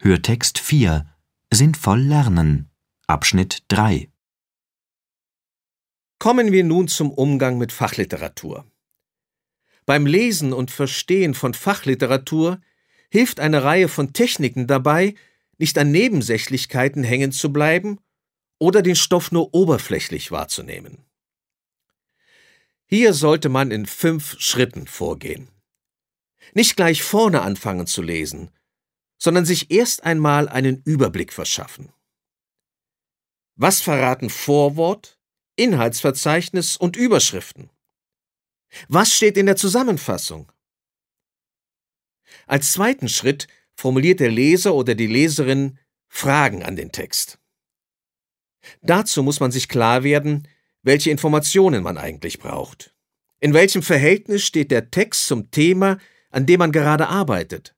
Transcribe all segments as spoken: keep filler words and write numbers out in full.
Hörtext vier. Sinnvoll lernen. Abschnitt drei. Kommen wir nun zum Umgang mit Fachliteratur. Beim Lesen und Verstehen von Fachliteratur hilft eine Reihe von Techniken dabei, nicht an Nebensächlichkeiten hängen zu bleiben oder den Stoff nur oberflächlich wahrzunehmen. Hier sollte man in fünf Schritten vorgehen. Nicht gleich vorne anfangen zu lesen, sondern sich erst einmal einen Überblick verschaffen. Was verraten Vorwort, Inhaltsverzeichnis und Überschriften? Was steht in der Zusammenfassung? Als zweiten Schritt formuliert der Leser oder die Leserin Fragen an den Text. Dazu muss man sich klar werden, welche Informationen man eigentlich braucht. In welchem Verhältnis steht der Text zum Thema, an dem man gerade arbeitet?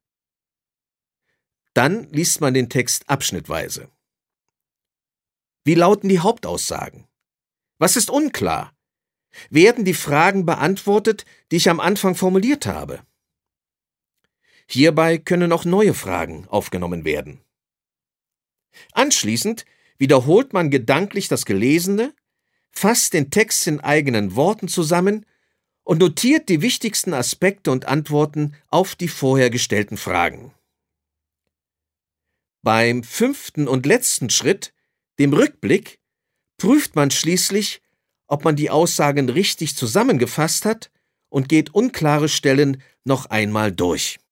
Dann liest man den Text abschnittweise. Wie lauten die Hauptaussagen? Was ist unklar? Werden die Fragen beantwortet, die ich am Anfang formuliert habe? Hierbei können auch neue Fragen aufgenommen werden. Anschließend wiederholt man gedanklich das Gelesene, fasst den Text in eigenen Worten zusammen und notiert die wichtigsten Aspekte und Antworten auf die vorher gestellten Fragen. Beim fünften und letzten Schritt, dem Rückblick, prüft man schließlich, ob man die Aussagen richtig zusammengefasst hat und geht unklare Stellen noch einmal durch.